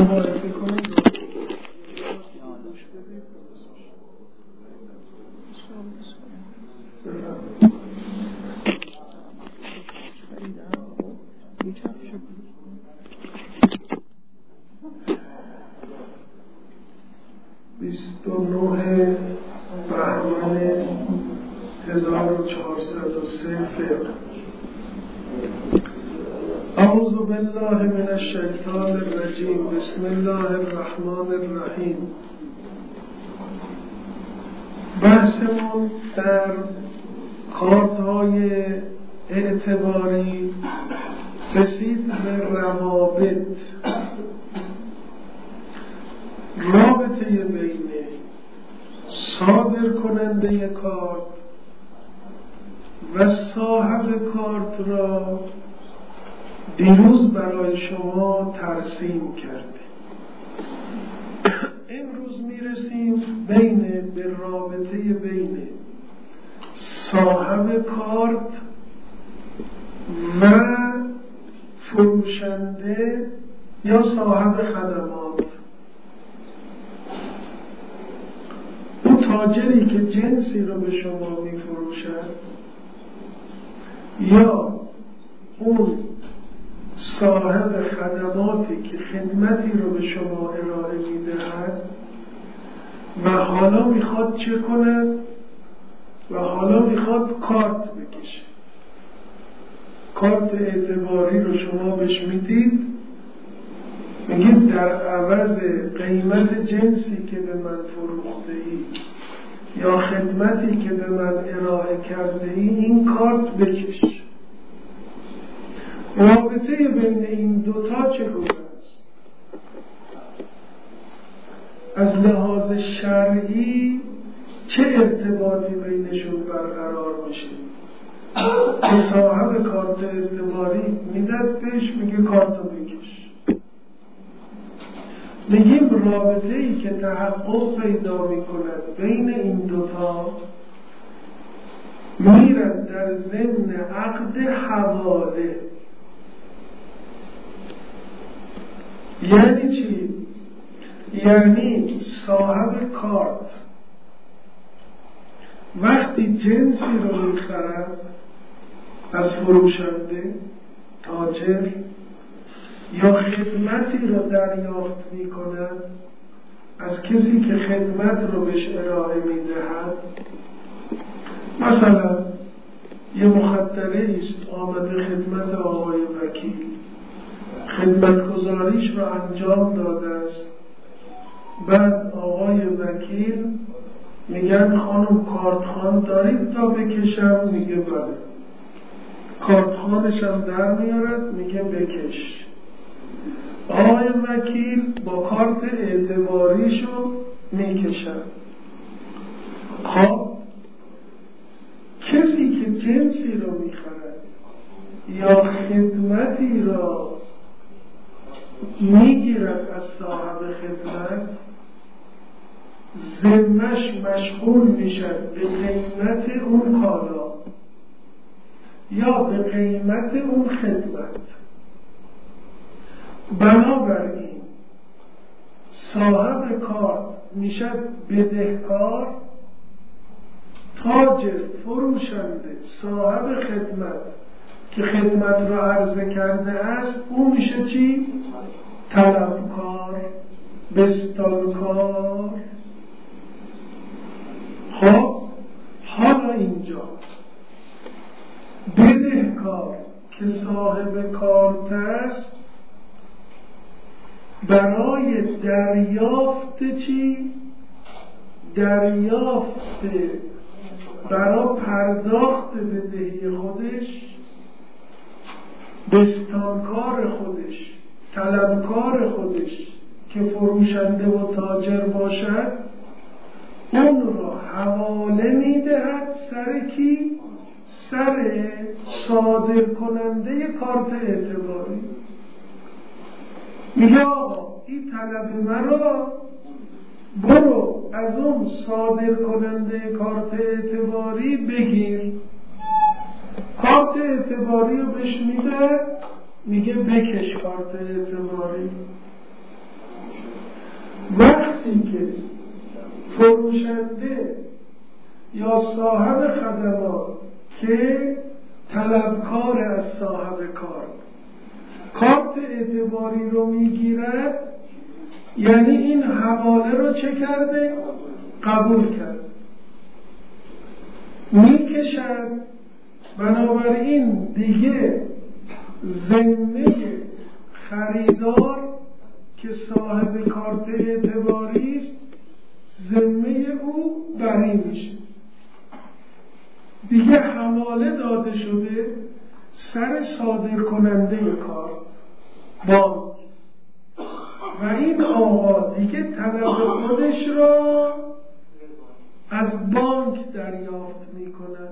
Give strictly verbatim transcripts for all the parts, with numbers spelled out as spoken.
مباحثه کنید. بیست و نه بهمن هزار و چهارصد و سه فقه. اعوذ بالله من الشیطان الرجیم. بسم الله الرحمن الرحیم. بحثمون در کارت‌های اعتباری رسید به روابط، رابطه بین صادر کننده کارت و صاحب کارت را دیروز برای شما ترسیم کردیم. امروز میرسیم بین به رابطه بین صاحب کارت و فروشنده یا صاحب خدمات. اون تاجری که جنسی رو به شما میفروشد یا اون صاحب خدماتی که خدمتی رو به شما ارائه میدهد و حالا میخواد چه کند و حالا میخواد کارت بکشه. کارت اعتباری رو شما بهش میدید، میگید در عوض قیمت جنسی که به من فروخته ای یا خدمتی که به من ارائه کرده ای این کارت بکش. رابطه بین این دوتا چگونه است؟ از لحاظ شرعی چه ارتباطی بینشون برقرار میشه؟ که صاحب کارت اعتباری میدد بهش میگه کارتو بکش. میگیم رابطه ای که تحقق پیدا میکند بین این دوتا میرد در ضمن عقد حواله. یعنی چی؟ یعنی صاحب کارت وقتی جنسی رو میخرد از فروشنده، تاجر، یا خدمتی رو دریافت میکند از کسی که خدمت رو بهش ارائه میدهد، مثلا یه مخدره است آمده خدمت آقای وکیل، خدمتگزاریش رو انجام داده است، بعد آقای وکیل میگن خانم کارتخوان دارید تا بکشم؟ میگه بله. کارتخوانش هم در میارد میگه بکش. آقای وکیل با کارت اعتباریشو میکشد. خب کسی که جنسی رو میخرد یا خدمتی را میگیرد از صاحب خدمت، ذمش مشغول میشد به قیمت اون کالا یا به قیمت اون خدمت. بنابراین صاحب کارت میشد بدهکار، تاجر، فروشنده، صاحب خدمت که خدمت را عرضه کرده است اون میشه چی؟ طلبکار، بستانکار. خب حالا اینجا بدهکار که صاحب کارت است برای دریافت چی؟ دریافت برای پرداخت بدهی خودش، بستانکار خودش، طلبکار خودش که فروشنده و تاجر باشد، اون را حواله میدهد سر کی؟ سر صادر کننده کارت اعتباری. میگه آقا این طلب مرا برو از اون صادر کننده کارت اعتباری بگیر. کارت اعتباری رو بهش میده، میگه بکش کارت اعتباری. وقتی که فروشنده یا صاحب خدمات که طلبکار از صاحب کار کارت اعتباری رو میگیرد، یعنی این حواله رو چه کرده؟ قبول کرد، میکشد. بنابراین دیگه ذمه خریدار که صاحب کارت اعتباری است ذمه او بری میشه. دیگه حواله داده شده سر صادر کننده کارت، بانک، و این آقا دیگه طلب خودش را از بانک دریافت میکنه.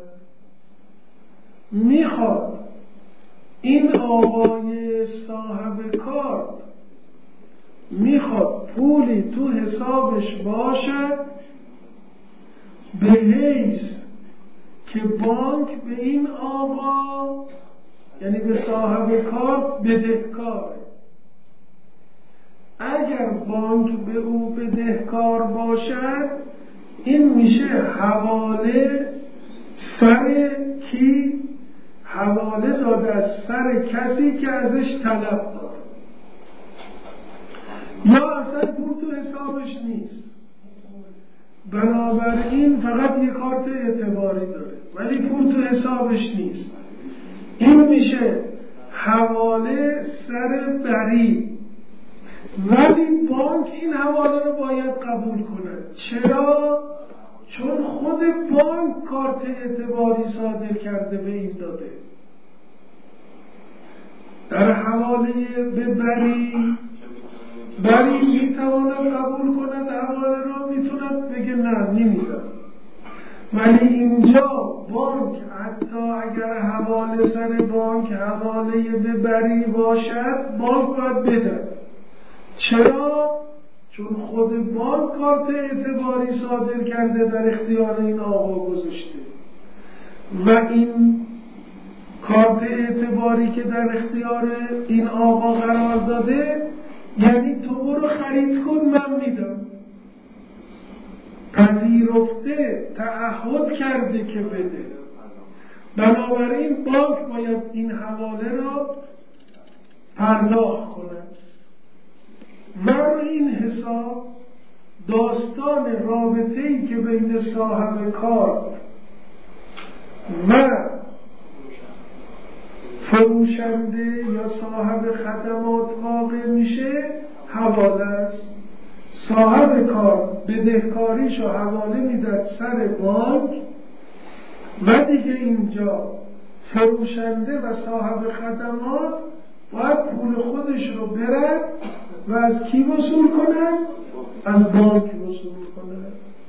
میخواد این آقای صاحب کارت میخواد پولی تو حسابش باشد به حیث که بانک به این آقا، یعنی به صاحب کارت، بدهکاره. اگر بانک به او بدهکار باشد این میشه حواله سر کی؟ حواله داده از سر کسی که ازش طلب داره، یا اصلا پول تو حسابش نیست، بنابراین فقط یک کارت اعتباری داره ولی پول تو حسابش نیست. این میشه حواله سر بری، ولی بانک این حواله رو باید قبول کنه. چرا؟ چون خود بانک کارت اعتباری صادر کرده به این داده. در حواله به بری، بری میتواند قبول کند حواله رو، میتوند بگه نه نمیدم. ولی اینجا بانک حتی اگر حواله سر بانک حواله به بری باشد بانک باید بده. چرا؟ چون خود بانک کارت اعتباری صادر کرده در اختیار این آقا گذاشته و این کارت اعتباری که در اختیار این آقا قرار داده یعنی تو برو خرید کن من میدم. پذیرفته، تعهد کرده که بده. بنابراین بانک باید این حواله را پرداخت کنه و روی این حساب داستان رابطه‌ای که بین صاحب کارت و فروشنده یا صاحب خدمات واقع میشه حواله است. صاحب کارت بدهکاریشو حواله میداد سر بانک و دیگه اینجا فروشنده و صاحب خدمات باید پول خودش رو برد و از کی وصول کنه؟ از بانک وصول کنه.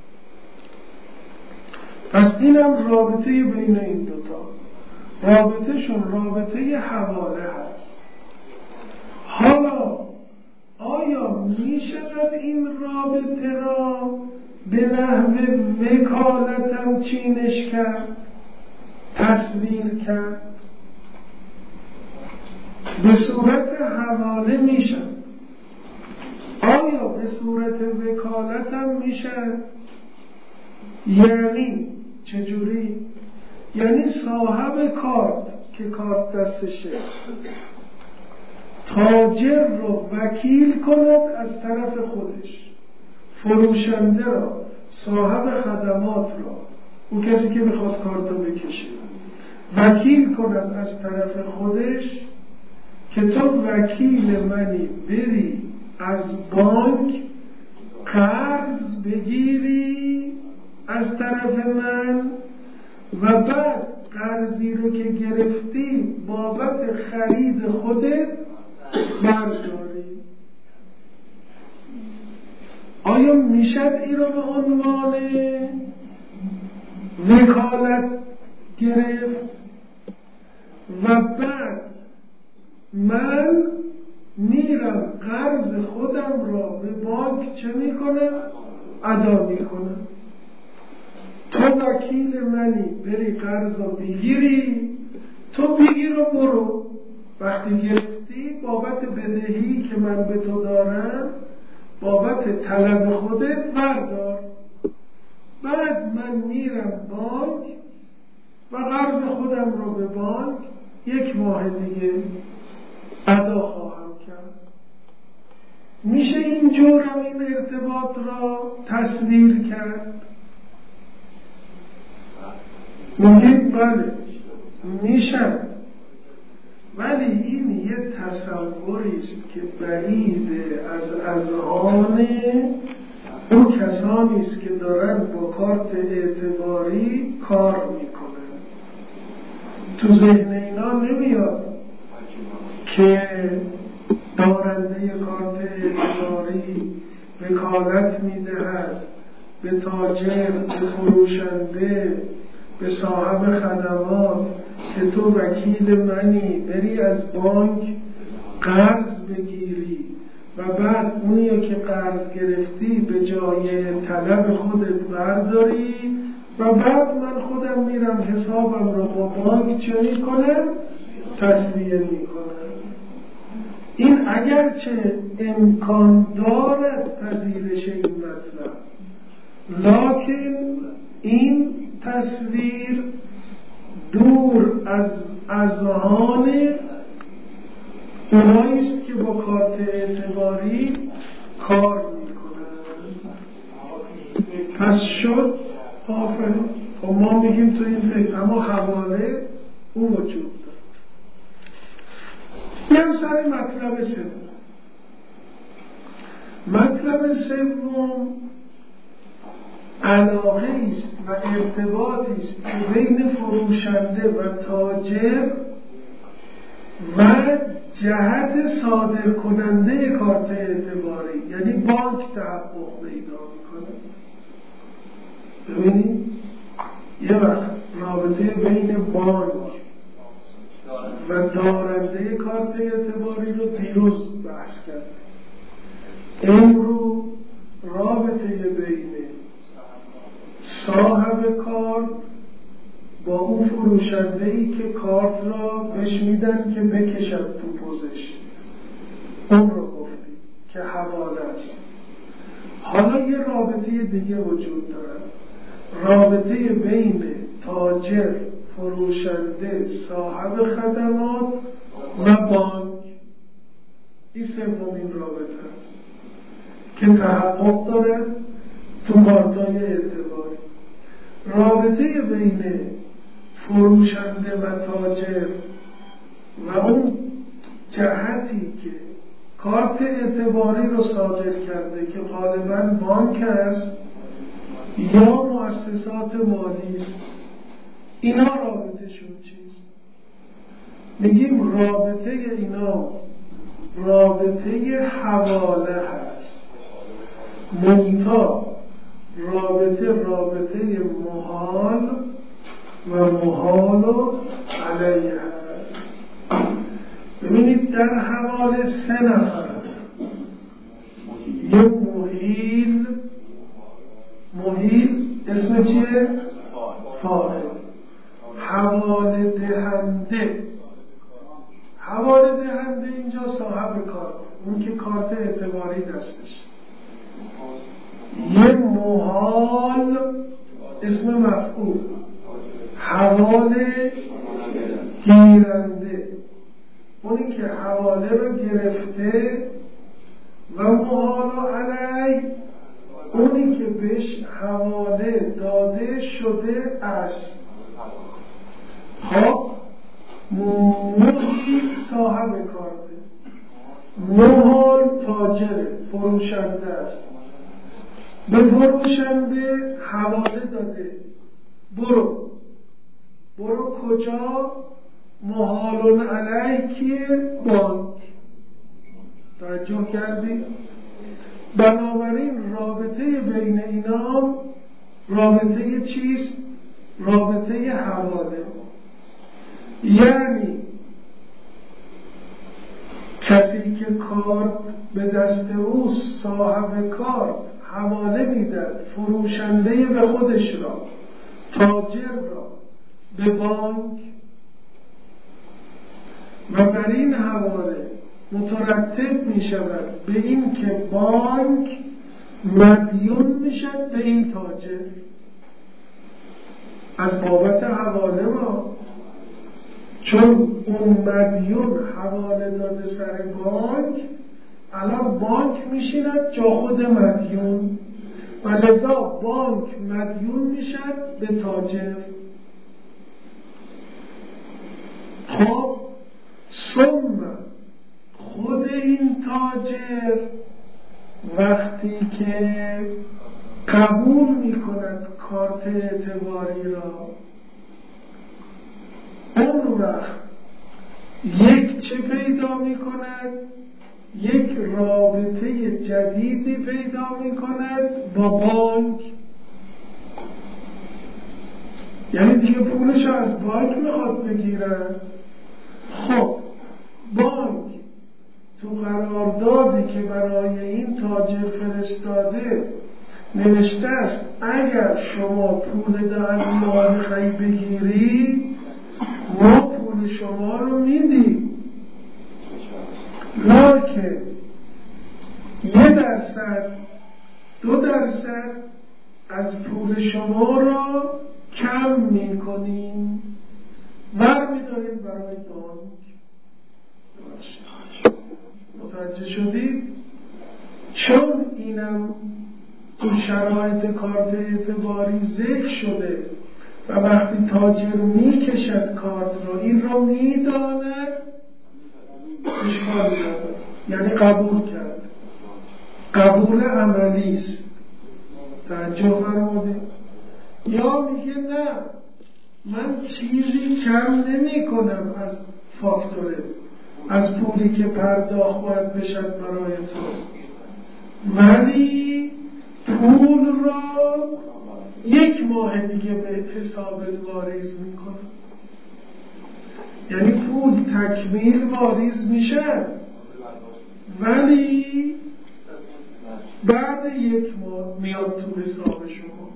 پس اینم رابطه بین این دوتا، رابطه شون رابطه حواله هست. حالا آیا می شود این رابطه را به نحو وکالتم چینش کرد، تصویر کرد؟ به صورت حواله میشن. آیا به صورت وکالتم میشن؟ یعنی چجوری؟ یعنی صاحب کارت که کارت دستشه تاجر رو وکیل کند از طرف خودش، فروشنده را، صاحب خدمات را، اون کسی که میخواد کارت رو بکشه، وکیل کند از طرف خودش که تو وکیل منی، بری از بانک قرض بگیری از طرف من و بعد قرضی رو که گرفتی بابت خرید خودت برداری. آیا میشد این رو به عنوان وکالت گرفت و بعد من میرم قرض خودم را به بانک چه میکنم؟ ادا میکنم. تو وکیل منی، بری قرض رو بگیری، تو بگیر و برو. وقتی گرفتی بابت بدهی که من به تو دارم بابت طلب خودت بردار، بعد من میرم بانک و قرض خودم رو به بانک یک ماه دیگه ادا خواهم کرد. میشه اینجور هم این ارتباط را تصویر کرد؟ میگید بله میشه، ولی این یه تصوری است که بعیده از اذهان اون کسانی است که دارن با کارت اعتباری کار میکنن. تو ذهن اینا نمیاد که دارنده کارت اعتباری وکالت میدهد به تاجر، به فروشنده، به صاحب خدمات که تو وکیل منی، بری از بانک قرض بگیری و بعد اونی که قرض گرفتی به جای طلب خودت برداری و بعد من خودم میرم حسابم رو با بانک چه میکنم؟ تصویه میکنم. این اگرچه امکان دارد پذیرش این مطلب، لکن این تصویر دور از اذهان اونایی است که با کارت اعتباری کار میکنن. پس شد آفرین. خب ما میگیم تو این فکر، اما حواله او وجود داره. یه سر مطلب سوم. مطلب سوم علاقه است و ارتباطی است که بین فروشنده و تاجر و جهت صادر کننده کارت اعتباری، یعنی بانک تحقق پیدا میکنه. ببینید یه وقت رابطه بین بانک و دارنده کارت اعتباری رو دیروز بحث کرد. امروز رابطه بین صاحب کارت با اون فروشنده‌ای که کارت را بهش میدن که بکشد تو پوزش، اون رو گفتیم که حواله است. حالا یه رابطه دیگه وجود داره، رابطه بین تاجر، فروشنده، صاحب خدمات و بانک. این سومین رابطه است که تحقق داره تو کارت‌های اعتباری. رابطه بین فروشنده و تاجر و اون جهتی که کارت اعتباری رو صادر کرده که غالباً بانک است یا مؤسسات مالی است، اینا رابطهشون چیست؟ میگیم رابطه اینا رابطه حواله هست، منتها رابطه رابطه محال و محال علیه هست. ببینید در حواله سه نفر، یه محیل، محیل اسم چیه؟ فاعل. حواله دهنده، حواله دهنده اینجا صاحب کارت، اون که کارت اعتباری دستش. یه محال اسم مفعول، حواله گیرنده، اونی که حواله رو گرفته، و محال علی اونی که بهش حواله داده شده است. خب محیل صاحب کارته، محال تاجره، فروشنده است، به فروشنده حواله داده برو برو کجا؟ محالون علیه کیه؟ بانک. توجه کردی؟ بنابراین رابطه بین اینا رابطه چیست؟ رابطه حواله. یعنی کسی که کارت به دست اوست، صاحب کارت حواله میداد فروشنده به خودش را، تاجر را به بانک، و بر این حواله مترتب می شود به این که بانک مدیون می شود به این تاجر از بابت حواله ما، چون اون مدیون حواله داده سر بانک، الان بانک میشیند جا خود مدیون و لذا بانک مدیون میشد به تاجر. خب ثم خود این تاجر وقتی که قبول میکند کارت اعتباری را، اون وقت یک چه پیدا میکند؟ یک رابطه جدیدی پیدا میکند با بانک. یعنی دیگه پولش از بانک میخواد بگیرن. خب بانک تو قراردادی که برای این تاجر فرستاده نوشته است اگر شما پول در ما میخوای بگیری ما پول شما رو میدیم، لکن یه درصد دو درصد از پول شما را کم میکنیم برمیداریم برای بانک. متوجه شدید؟ چون اینم تو شرایط کارت اعتباری ذکر شده و وقتی تاجر میکشد کارت رو این رو میداند، اشکال نداره، یعنی قبول کرد، قبول عملی است. توجه فرمودید؟ یا میگه نه من چیزی کم نمی کنم از فاکتوره، از پولی که پرداخت باید بشد برای تو، ولی پول را یک ماه دیگه به حساب واریز میکنم. یعنی پول تکمیل واریز میشه ولی بعد یک ماه میاد تو حساب شما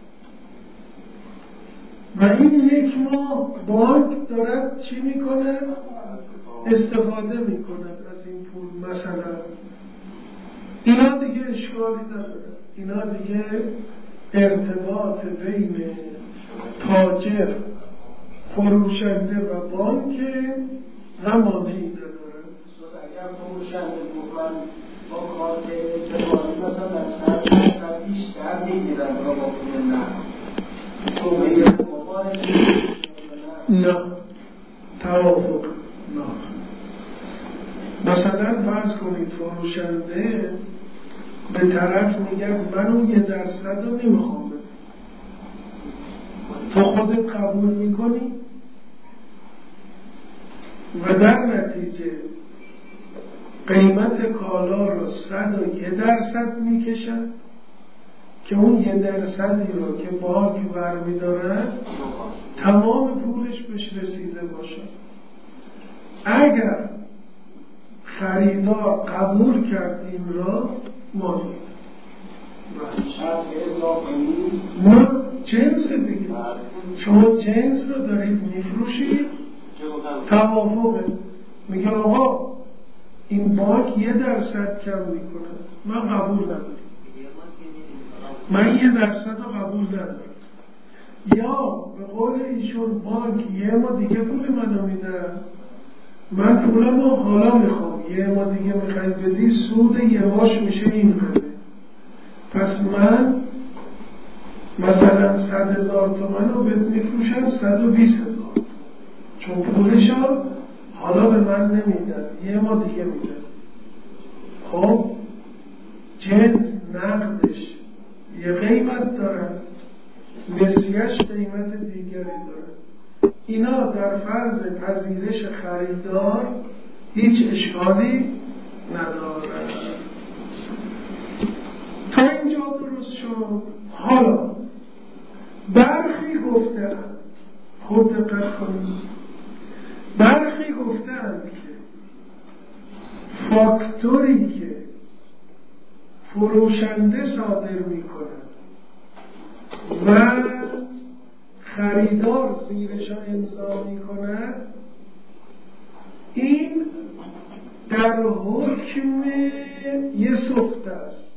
و این یک ماه بانک دارد چی میکنه؟ استفاده میکند از این پول. مثلا اینا دیگه اشکالی نداره، اینا دیگه ارتباط بین تاجر فروشنده و بانک همانهی نداره. اگر فروشنده گفتن با کارت اعتباری مثلا در صد درصد بیشتر میگیرن را با پول نه تو بگیرن مبارک نه توافق نه. مثلا فرض کنید فروشنده به طرف میگن من اون یه درصد رو نمیخوام بده، تو خودت قبول میکنی و در نتیجه قیمت کالا رو صد و یه درصد میکشن که اون یه درصدی رو که بانک برمیداره تمام پولش بهش رسیده باشه. اگر خریدار قبول کرد این را ما ما جنس دیگه، شما جنس رو دارید میفروشید، توافقه، میگه آقا این بانک یه درصد کم میکنه من قبول ندارم، من یه درصد رو قبول ندارم. یا به قول ایشون بانک یه ما دیگه پول منو میده، من پولمو حالا میخوام، یه ما دیگه میخوای بدی سود یه ماش میشه این قدر، پس من مثلا صد هزار تومن رو بهت میفروشم صد و بیست هزار، چون پولشو حالا به من نمیدن یه ما دیگه میدن. خب جنس نقدش یه قیمت داره، نسیهش قیمت دیگری داره. اینا در فرض پذیرش خریدار هیچ اشکالی نداره. تا اینجا درست شد. حالا برخی گفتن، خود دقت کنید، برخی گفتن که فاکتوری که فروشنده صادر میکنه و خریدار زیرش امضا میکنه این در حکم یه سفته است.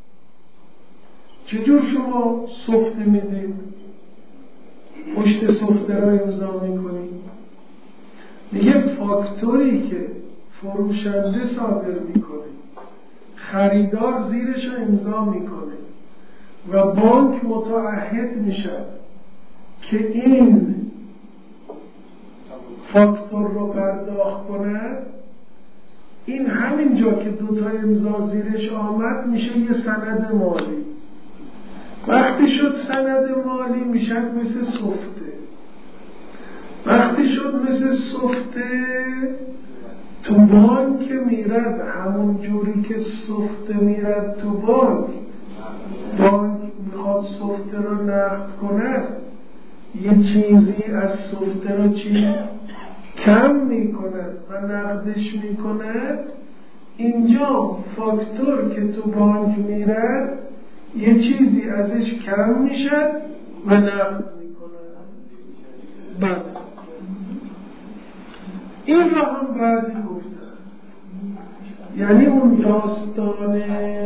چجور شما سفته میدید؟ پشت سفته را امضا میکنید. میگه فاکتوری که فروشنده صادر میکنه، خریدار زیرش رو امضا میکنه و بانک متعهد میشه که این فاکتور رو پرداخت کند، این همینجا که دوتا امضا زیرش آمد میشه یه سند مالی. وقتی شد سند مالی میشه مثل سفته. وقتی شد مثل سفته تو بانک میرد، همون جوری که سفته میرد تو بانک، بانک میخواد سفته رو نقد کنه، یه چیزی از سفته رو چی کم میکند و نقدش میکند. اینجا فاکتور که تو بانک میرد یه چیزی ازش کم میشد و نقد میکند. بله، این را هم بعضی گفتن، یعنی اون داستان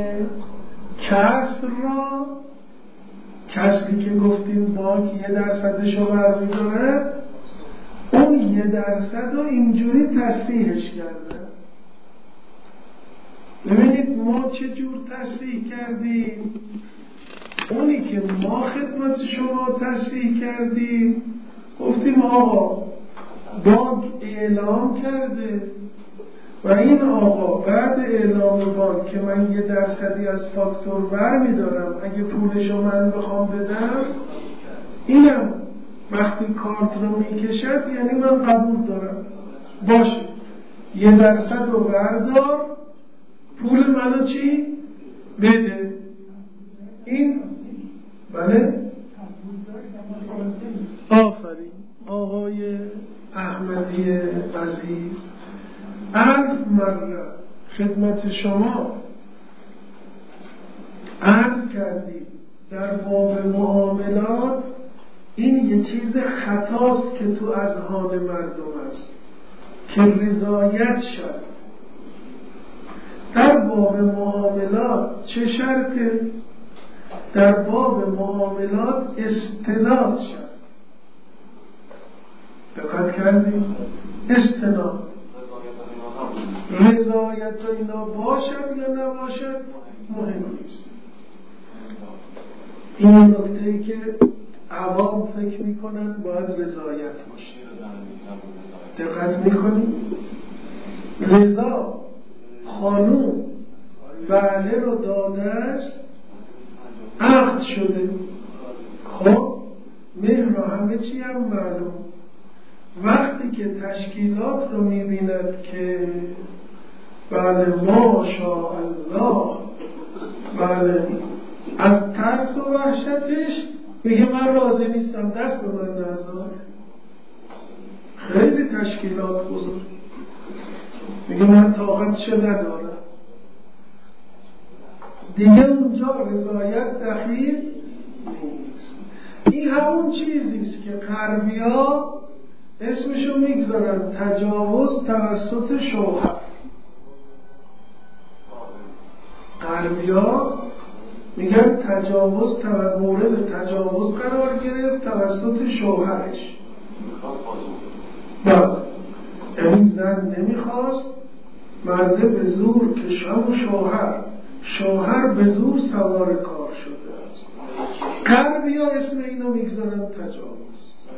کسر را، کسری که گفتیم بانک یه درصدش رو برمیداره، اون یه درصد رو اینجوری تصحیحش کرده. ببینید ما چه جور تصحیح کردیم. اونی که ما خدمت شما تصحیح کردیم گفتیم آقا بانک اعلام کرده و این آقا بعد اعلام بانک که من یه درصدی از فاکتور برمیدارم اگه پولشو من بخوام بدم، اینم وقتی کارت رو میکشد یعنی من قبول دارم، باشه یه درصد رو بردار، پول منو چی؟ بده. این بله؟ آفرین آقای احمدی عزیز، عرض مرد خدمت شما عرض کردیم در باب معاملات این یه چیز خطاست که تو اذهان مردم است که رضایت شد. در باب معاملات چه شرطه؟ در باب معاملات استناد شد. دقت کردیم؟ استناد رضایت و اینا باشد یا نباشد مهم نیست. این نکته ای که عوام فکر میکنن باید رضایت باشه. دقت میکنیم؟ رضا خانوم بله رو داده است، عقد شده. خب مهر و همه چی هم معلوم. وقتی که تشکیلات رو میبیند که بله ماشاءالله، بله از ترس و وحشتش میگه من راضی نیستم، دست به من نذار. خیلی تشکیلات بزرگ، میگه من طاقتش ندارم. دیگه اونجا رضایت دخیل نیست. این همون چیزیست که غربی‌ها اسمشو میگذارن تجاوز توسط شوهر. غربی‌ها میگن تجاوز توسط مورد تجاوز قرار گرفت توسط شوهرش. بله، این زن نمیخواست، مرده به زور کشم شوهر، شوهر به زور سوار کار شده است. غربی‌ها اسم اینو میگذارن تجاوز.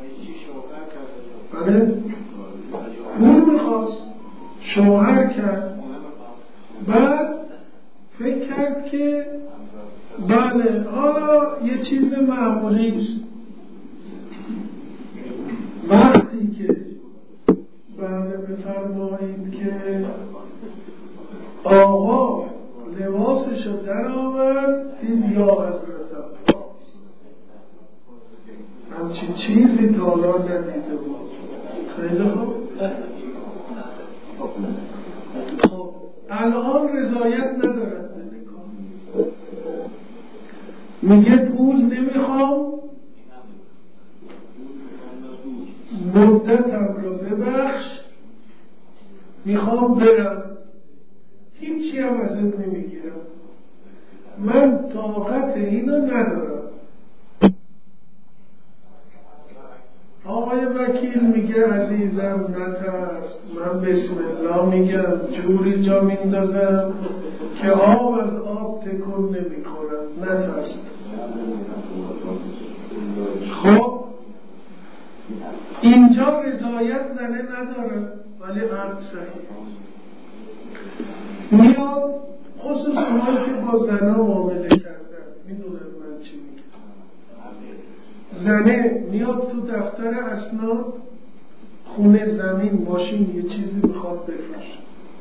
بله، پول میخواست، شوهر کرد، بعد فکر کرد که بله حالا یه چیز معمولی است. وقتی که بله بفرمایید که آقا لباسش رو در آورد، دید یا حضرت عباس، همچین چیزی تا حالا ندیده بود. خیلی خوب. خب الان رضایت ندارد به نکاح، میگه پول نمیخوام، مدتم رو ببخش، میخوام برم. هم ازت نمیگیرم، من طاقت اینو ندارم. آقای وکیل میگه عزیزم نترس، من بسم الله میگم جوری جا میندازم که آب از آب تکون نمیخورم، نترس. خب اینجا رضایت زنه نداره ولی عقد صحیح میاد، خصوص اونایی که با زنها معامله کردن میدونن من چی میگم. زنه میاد تو دفتر اسناد، خونه، زمین، ماشین، یه چیزی میخواد بفروشه،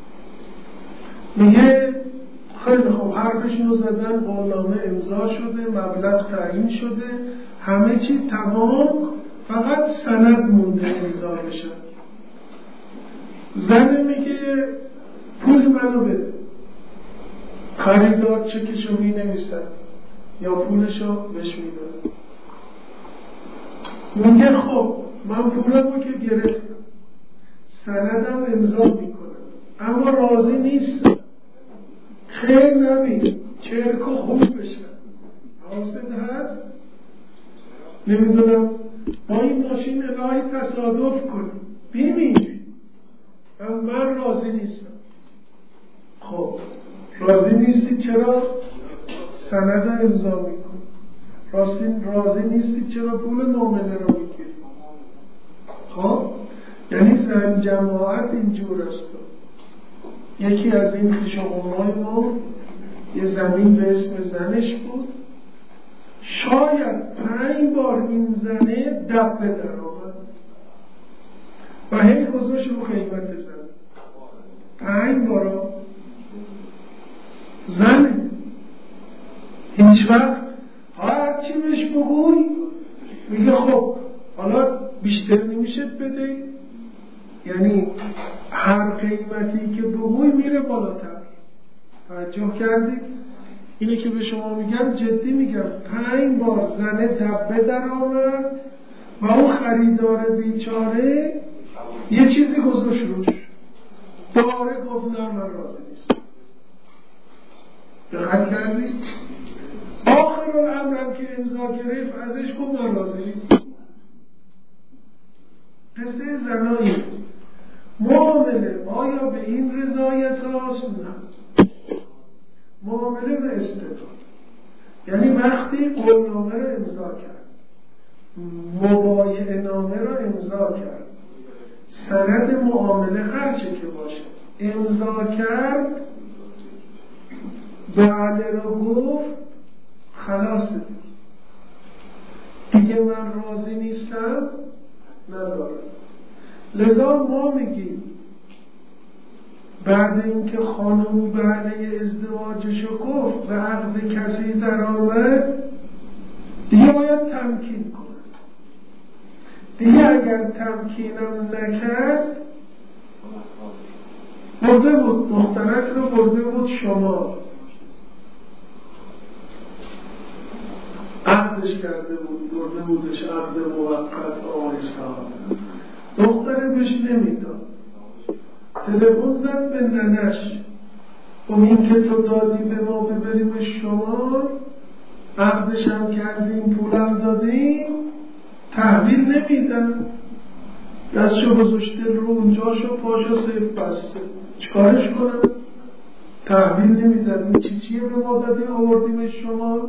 میگه خیلی خوب، حرفشون رو زدن، قولنامه امضا شده، مبلغ تعیین شده، همه چی تمام، فقط سند مونده امضا بشه. زنه میگه پول منو بده، خریدار چکشو می نویسن یا پولشو بهش میدن. میگه خب من پولمو که گرفتم، سندم امضا میکنم، اما راضی نیستم، خیر نبید چرک و خوب بشن، حاصل هست نمیدونم با این ماشین الهی تصادف کنیم بیمیری، اما من راضی نیستم. خب راضی نیستی چرا سند امضا میکنی؟ راضی راضی نیستی چرا پول معامله رو میگیری؟ خب یعنی زن جماعت اینجور است. یکی از این خیشاقونای ما یه زمین به اسم زنش بود، شاید پنج بار این زنه دبه در آمد و هی گذاشت رو قیمت زن، پنج بار زنه، هیچ وقت هر چی بهش بگوی میگه خب حالا بیشتر نمیشه بده، یعنی هر قیمتی که بگوی میره بالاتر. توجه کردید؟ اینه که به شما میگم، جدی میگم، پنج بار زنه دبه در آمد و اون خریدار بیچاره یه چیزی گذاشت روش، دوباره گفت نه من راضی نیستم. دقت کردید؟ آخر الامرم که امضا گرفت ازش گفت من راضی نیستم. قصه زنایی معامله آیا به این رضایت هاست؟ نه، معامله به استدلال، یعنی وقتی قولنامه رو امضا کرد، مبایعه نامه رو امضا کرد، سند معامله هرچه که باشه امضا کرد، بله رو گفت، خلاص دیگه من راضی نیستم ندارم. لذا ما میگیم بعد اینکه خانم بله ازدواجشو گفت و عقد کسی در آمد، دیگه باید تمکین کنه. دیگه اگر تمکینم نکرد، برده بود دخترک رو، برده بود شما، عقدش کرده بود، برده بودش عقد موقت آیسا، دختره بهش نمیداد، تلفن زد به ننش، خب این که تو دادی به ما ببریم شما، عقدش هم کردیم، پولم دادیم، تحویل نمیدن، دستشو گذاشته رو اونجاشو، پاشو سیف بسته، چیکارش کنم؟ تحویل نمیدن. این چی چیه به ما دادیم آوردیم شما؟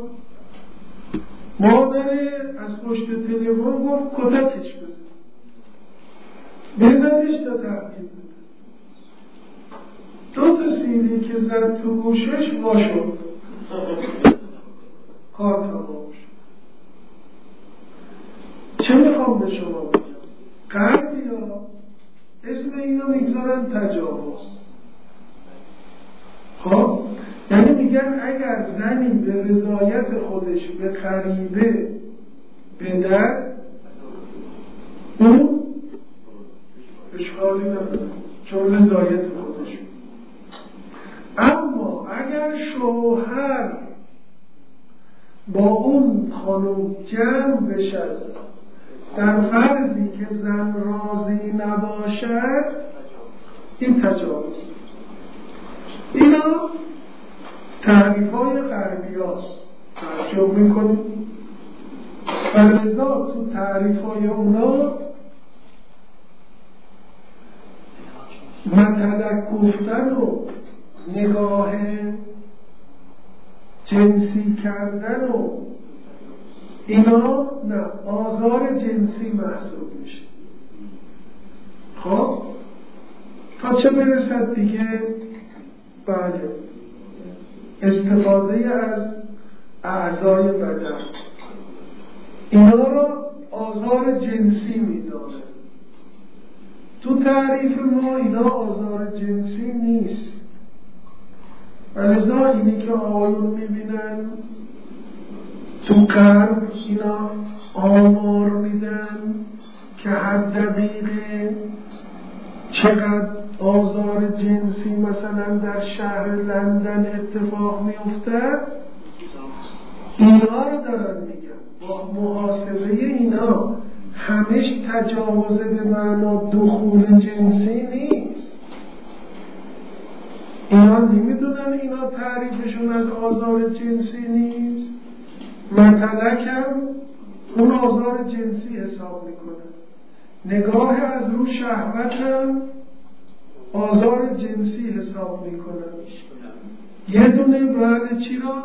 مادره از پشت تلفن گفت کتکش بزن، بزنش تا تحویل. دو تا سیلی که زد تو گوشش وا شد، کار تمام شد. چه میخوام به شما بگم؟ غربی ها اسم اینو میگذارن تجاوز. خب یعنی میگن اگر زنی به رضایت خودش به غریبه بدن، اون اشکالی نداره چون رضایت خودش. اما اگر شوهر با اون خانم جمع بشد در فرضی که زن راضی نباشد، این تجاوز. اینا تعریف های غربی هاست، تعجب میکنیم. و لذا تو تعریف های اونا مطلق گفتن و نگاه جنسی کردن و اینا نه، آزار جنسی محسوب میشه. خب تا چه برسد دیگه؟ بله، استفاده از اعضای بدن اینا را آزار جنسی میدانه. تو تعریف ما اینا آزار جنسی نیست. ولذا اینی که آقایون میبینن تو غرب اینا آمار میدن که هر دقیقه چقدر آزار جنسی مثلا در شهر لندن اتفاق میفته، اینا رو دارن میگن. با محاسبه اینا همش تجاوز به معنا دخول جنسی نیست. اینا نمیدونن اینا تعریفشون از آزار جنسی نیست، مطلقم اون آزار جنسی حساب میکنه. نگاه از رو شهوت هم آزار جنسی حساب میکنه. یه دونه بعد چی را؟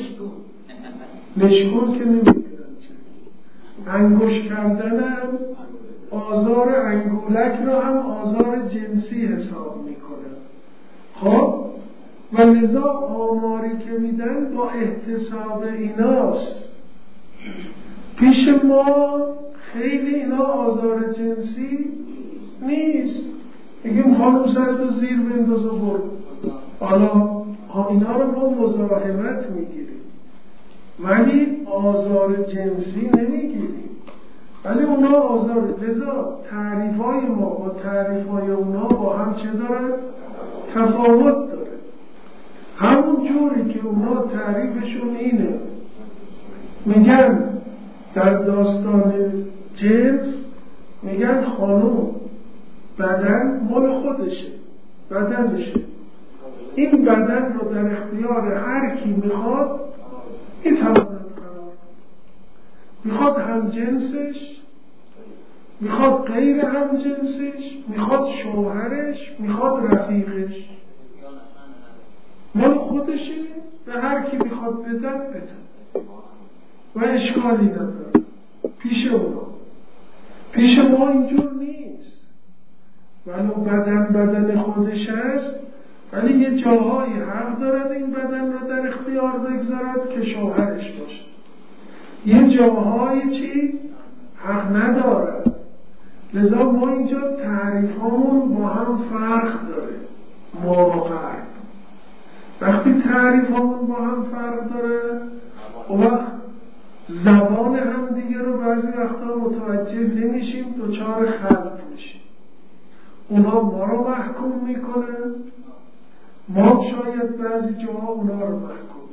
مشکون که نمیدونن چه. انگوش کردنم آزار انگولک را هم آزار جنسی حساب میکنه. خب و لذا آماری که میدن با احتساب ایناست. پیش ما خیلی اینا آزار جنسی نیست. میگیم خانم سرتو زیر بنداز و برد. حالا اینا رو ما مزاحمت میگیریم ولی آزار جنسی نمیگیریم. ولی اونا آزار. لذا تعریفای ما با تعریفای اونا با هم چه دارن؟ تفاوت داره. همون جوری که اونا تعریفشون اینه، میگن در داستان جنس میگن خانم بدن مال خودشه، بدنشه، این بدن رو در اختیار هر کی میخواد میتواند قرار، میخواد هم جنسش، میخواد غیر هم جنسش، میخواد شوهرش، میخواد رفیقش، مال خودشه، به هر کی میخواد بدن بدن و اشکالی نداره. پیش اونا، پیش ما اینجور نیست. ولو بدن بدن خودش هست ولی یه جاهایی حق دارد این بدن رو در اختیار بگذارد که شوهرش باشه، یه جاهایی چی؟ حق ندارد. لذا ما اینجا تعریف هامون با هم فرق داره. ما و غرب وقتی تعریف هامون با هم فرق داره و وقت زبان هم دیگه رو بعضی وقتا متوجه نمیشیم، دچار خلط میشیم. اونا ما رو محکوم میکنن، ما شاید بعضی جاها اونا رو محکوم.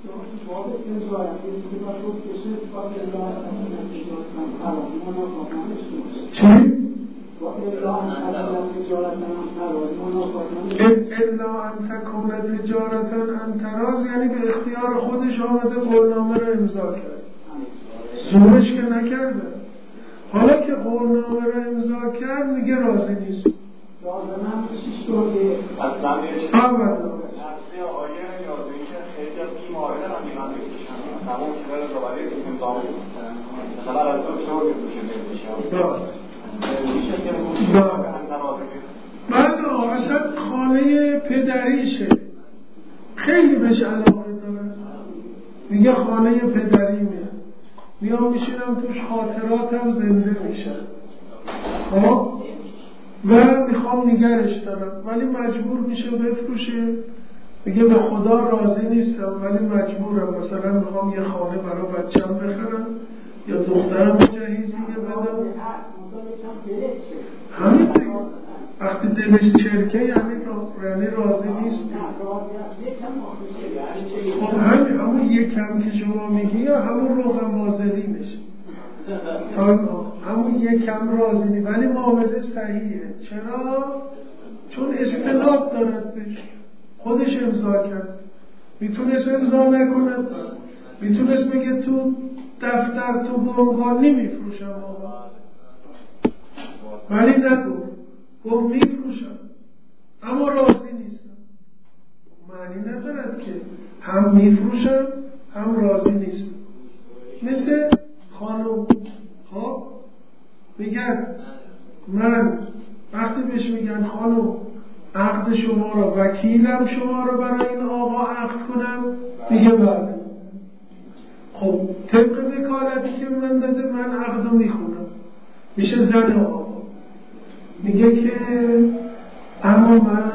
چی؟ الا ان تکون تجارتا عن تراض، یعنی به اختیار خودش آمده قولنامه رو امضا کرد، زورش که نکرده. حالا که قولنامه رو امضا کرد میگه راضی نیست. اصلا میشه نفسه آیه یادویی که خیلی از بیماری دارن میگن بکشن تمام شده رو برای امضا میکنن مثلا از دکتر میشه نمیشه میشه که بعد اصلا خانه پدریشه، خیلی بهش علاقه داره، میگه خانه پدریمه، میام میشینم توش، خاطراتم زنده میشه. خب و میخوام نگرش دارم ولی مجبور میشه بفروشه. میگه به خدا راضی نیستم ولی مجبورم، مثلا میخوام یه خانه برای بچم بخرم یا دخترم جهیزی بدم. همین دیگه، وقتی دلش چرکه یعنی راضی نیست. خب همین همون یک کم که شما میگی یا همون روح وازلی میشه تا همون یک کم راضی نیست ولی معامله صحیحه. چرا؟ چون استناد دارد بهش. خودش امضا کرد. میتونست امضا نکند، میتونست بگه تو دفتر تو بانگاه نمیفروشم آقا، ولی نگفت، گفت میفروشم اما راضی نیستم. معنی ندارد که هم میفروشم هم راضی نیستم. مثل خانم خب میگن من وقتی بهش میگن خانم عقد شما رو وکیلم شما رو برای این آقا عقد کنم، میگه بله. خب طبق وکالتی که من داده من عقد رو میخونم، میشه زن آقا. میگه که اما من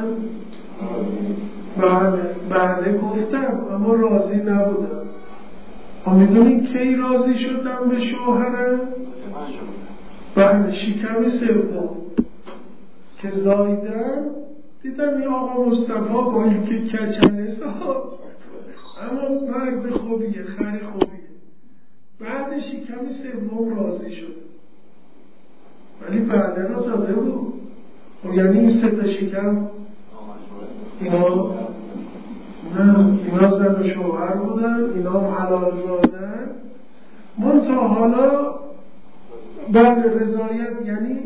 بله بله گفتم اما راضی نبودم. ها میدونی کی راضی شدم به شوهرم؟ بله شکم سوم که زایدم دیدم این آقا مصطفی با این که کچنه اما مرد خوبیه، خری خوبیه. بعد شکم سوم راضی شد، ولی بعد را داده بود. خب یعنی این سه تا شکم اینا نه اینا زن و شوهر بودن، اینا هم حلال زادن. منتها حالا بله رضایت یعنی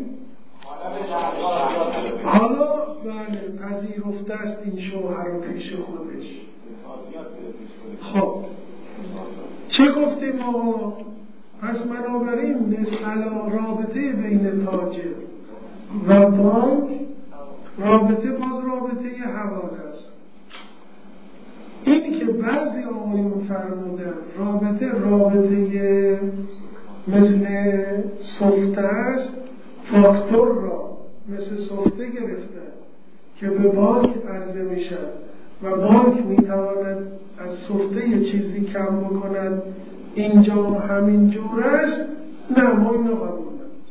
حالا بله پذیرفته است این شوهر رو پیش خودش. خب چه گفتیم آقا؟ پس بنابراین مسئله رابطه بین تاجر و بانک رابطه باز رابطه حواله است. این که بعضی آقایون فرمودن رابطه رابطه مثل سفته است، فاکتور را مثل سفته گرفتن که به بانک عرضه میشن و بانک میتواند از سفته یه چیزی کم بکند، اینجا همین جور است. نه ما اینو قبول نداریم.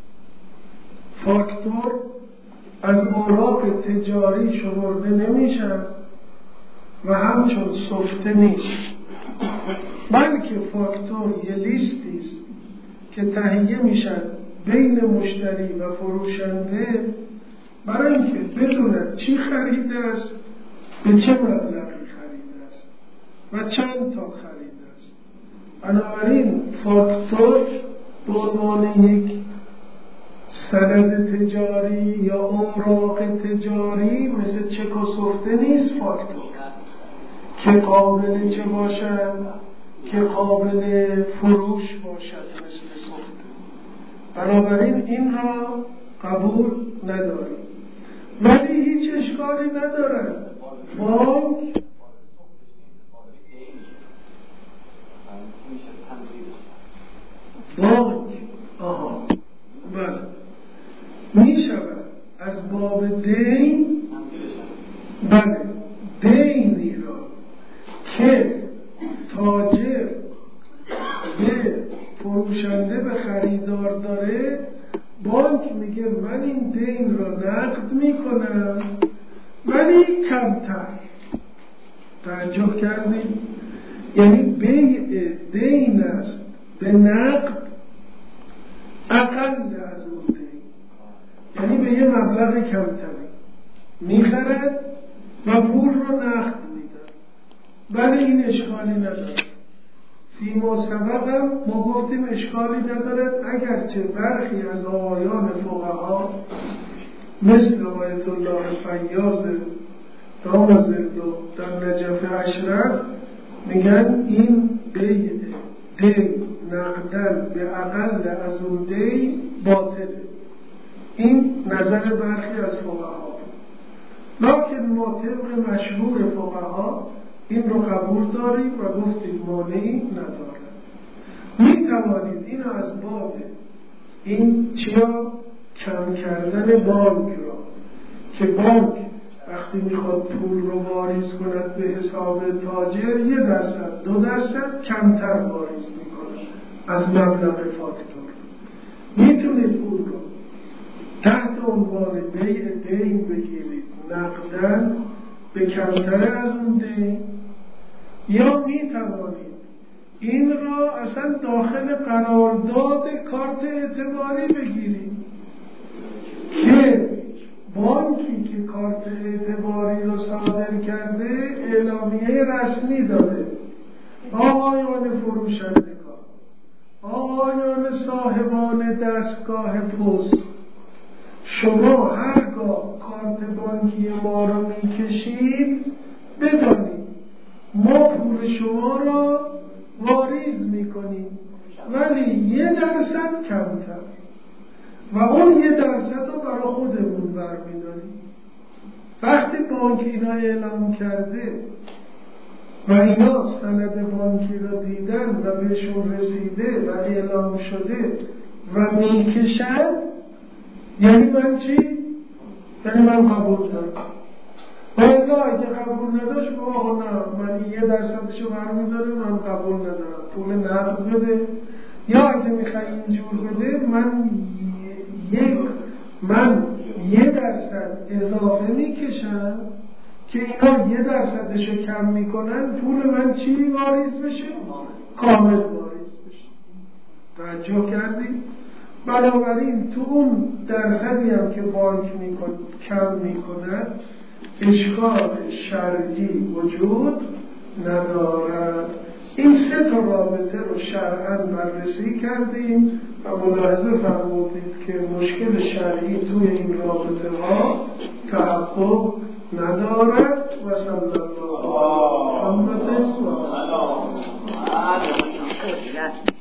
فاکتور از اوراق تجاری شمرده نمیشن و همچون سفته نیست، بلکه فاکتور یه لیستی است که تهیه میشن بین مشتری و فروشنده برای اینکه بدونن چی خریده است، به چه مبلغی خریده است و چند تا خریده است. بنابراین فاکتور به عنوان یک سند تجاری یا اوراق تجاری مثل چک و سفته نیست. فاکتور که قابل چه باشد؟ که قابل فروش باشد مثل سفته. بنابراین این را قبول نداریم، ولی هیچ اشکالی ندارد. بانک بانک آها بله می شود از باب دین، بله دینی را که تاجر به فروشنده به خریدار داره، بانک میگه من این دین را نقد میکنم ولی کمتر. توجه کردید؟ یعنی بیع دین است به نقد اقل از اون دین، یعنی به یه مبلغ کمتری میخرد و پول رو نقد میدن، ولی این اشکالی نداره. فیما سبق هم ما گفتیم اشکالی ندارد، اگرچه برخی از آقایان فقها مثل آیت الله فیاض دامزلدو در نجف اشرف میگن این بیع دین نقدن به اقل از اون دین باطله. این نظر برخی از فقها، لکن ما طبق مشهور فقها این رو قبول داریم و گفتیم مانعی نداره. می توانید این از باب این چیا کم کردن بانک را که بانک وقتی میخواد پول رو واریز کند به حساب تاجر یه درصد دو درصد کمتر واریز میکنه از مبلغ فاکتور، میتونید پول رو تحت عنوان بیع دین بگیرید نقدن به کمتر از اون دین، یا میتوانید این را اصلا داخل قرارداد کارت اعتباری بگیرید که بانکی که کارت اعتباری رو صادر کرده اعلامیه رسمی داده: آقایان فروشندگان، آقایان صاحبان دستگاه پست، شما هرگاه کارت بانکی ما رو میکشید بدانید ما پول شما را واریز میکنیم، ولی یه درصد کمتر، و اون یه درصد رو برای خودمون برمیداریم. وقتی بانک اینا اعلام کرده و اینا سند بانکی رو دیدن و بهشون رسیده و اعلام شده و میکشن، یعنی من چی؟ یعنی من قبول دارم. و اگه که قبول نداشت با نه من یه درصدشو برمیداره، من قبول ندارم، پول نقد بده، یا اگه میخوای اینجور بده من یک من یه درصد اضافه میکشم که اینا یه درصدشو کم میکنن، پول من چی واریز بشه؟ کامل واریز بشه. توجه کردی؟ بنابراین تو اون درصدی هم که بانک میکن کم میکنه اشکال شرعی وجود ندارد. این سه تا رابطه رو شرعاً بررسی کردیم و ملاحظه فرمودید که مشکل شرعی توی این رابطه ها تحقق ندارد. و صلی الله علیه و آله.